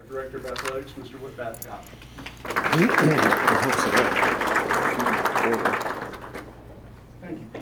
Director of Athletics, Mr. Whit Babcock. Thank you, Pete.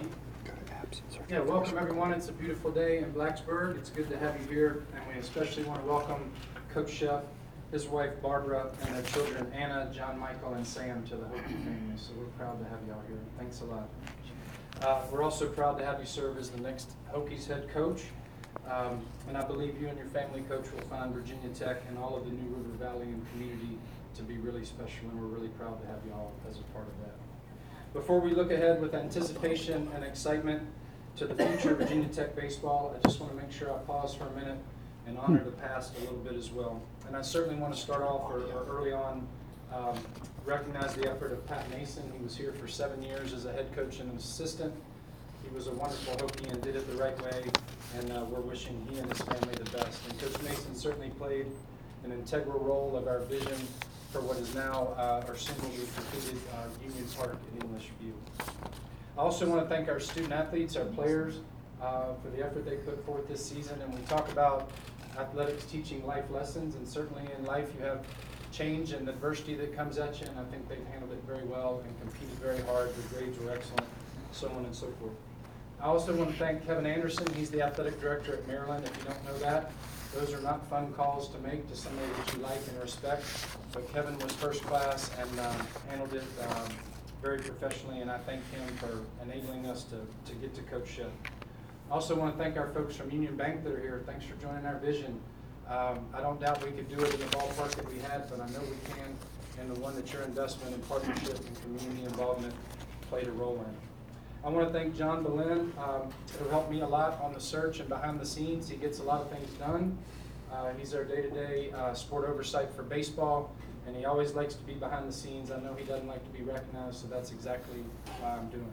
Yeah, welcome everyone. It's a beautiful day in Blacksburg. It's good to have you here, and we especially want to welcome Coach Sheff, his wife Barbara, and their children Anna, John Michael, and Sam to the Hokie family. So we're proud to have y'all here. Thanks a lot. We're also proud to have you serve as the next Hokies head coach. And I believe you and your family, Coach, will find Virginia Tech and all of the New River Valley and community to be really special, and we're really proud to have you all as a part of that. Before we look ahead with anticipation and excitement to the future of Virginia Tech baseball, I just want to make sure I pause for a minute and honor the past a little bit as well. And I certainly want to start off or early on recognize the effort of Pat Mason. He was here for 7 years as a head coach and an assistant. He was a wonderful Hokie and did it the right way, and we're wishing he and his family the best. And Coach Mason certainly played an integral role of our vision for what is now our singly completed Union Park in English View. I also want to thank our student athletes, our players, for the effort they put forth this season. And we talk about athletics teaching life lessons, and certainly in life you have change and adversity that comes at you, and I think they've handled it very well and competed very hard. The grades were excellent, so on and so forth. I also want to thank Kevin Anderson. He's the athletic director at Maryland. If you don't know that, those are not fun calls to make to somebody that you like and respect. But Kevin was first class and handled it very professionally, and I thank him for enabling us to get to Coach Sheff. I also want to thank our folks from Union Bank that are here. Thanks for joining our vision. I don't doubt we could do it in the ballpark that we had, but I know we can, and the one that your investment and partnership and community involvement played a role in. I want to thank John Boleyn, who helped me a lot on the search and behind the scenes. He gets a lot of things done. He's our day-to-day sport oversight for baseball, and he always likes to be behind the scenes. I know he doesn't like to be recognized, so that's exactly why I'm doing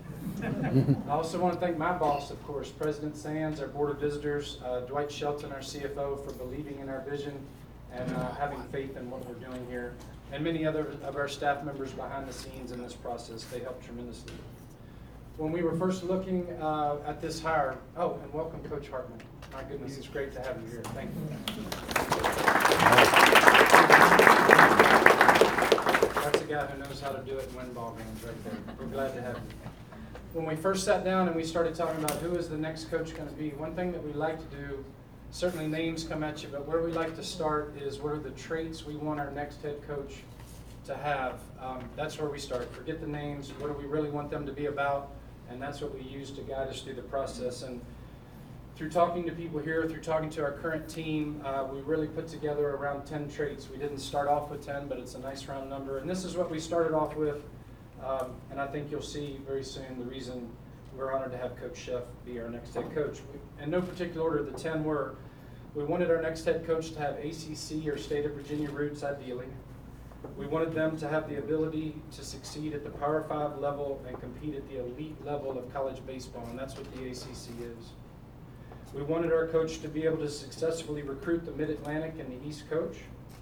it. I also want to thank my boss, of course, President Sands, our Board of Visitors, Dwight Shelton, our CFO, for believing in our vision and having faith in what we're doing here, and many other of our staff members behind the scenes in this process. They helped tremendously. When we were first looking at this hire, oh, and welcome Coach Hartman. My goodness, it's great to have you here. Thank you. That's a guy who knows how to do it and win ball games right there. We're glad to have you. When we first sat down and we started talking about who is the next coach going to be, one thing that we like to do, certainly names come at you, but where we like to start is what are the traits we want our next head coach to have. That's where we start. Forget the names. What do we really want them to be about? And that's what we use to guide us through the process. And through talking to people here, through talking to our current team, we really put together around 10 traits. We didn't start off with 10, but it's a nice round number. And this is what we started off with. And I think you'll see very soon the reason we're honored to have Coach Sheff be our next head coach. In no particular order, the 10 were, we wanted our next head coach to have ACC or State of Virginia roots, ideally. We wanted them to have the ability to succeed at the Power 5 level and compete at the elite level of college baseball, and that's what the ACC is. We wanted our coach to be able to successfully recruit the Mid-Atlantic and the East Coast.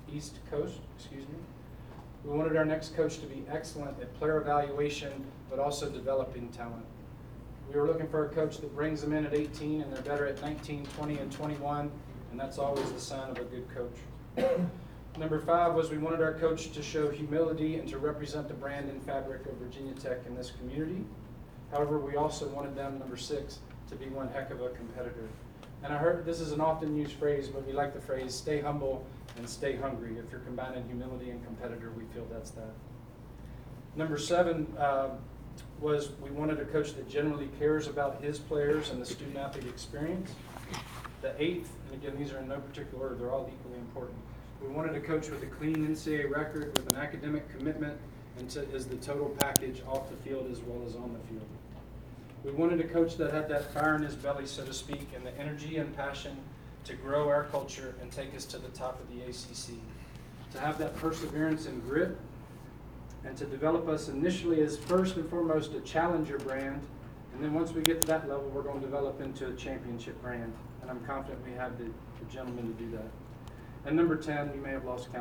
We wanted our next coach to be excellent at player evaluation, but also developing talent. We were looking for a coach that brings them in at 18 and they're better at 19, 20, and 21, and that's always the sign of a good coach. Number 5 was we wanted our coach to show humility and to represent the brand and fabric of Virginia Tech in this community. However, we also wanted them, number 6, to be one heck of a competitor. And I heard this is an often used phrase, but we like the phrase, stay humble and stay hungry. If you're combining humility and competitor, we feel that's that. Number 7 was we wanted a coach that generally cares about his players and the student athlete experience. The 8th, and again, these are in no particular order, they're all equally important. We wanted a coach with a clean NCAA record, with an academic commitment, and is the total package off the field as well as on the field. We wanted a coach that had that fire in his belly, so to speak, and the energy and passion to grow our culture and take us to the top of the ACC. To have that perseverance and grit, and to develop us initially as first and foremost a challenger brand, and then once we get to that level, we're going to develop into a championship brand. And I'm confident we have the gentleman to do that. And number 10, you may have lost count.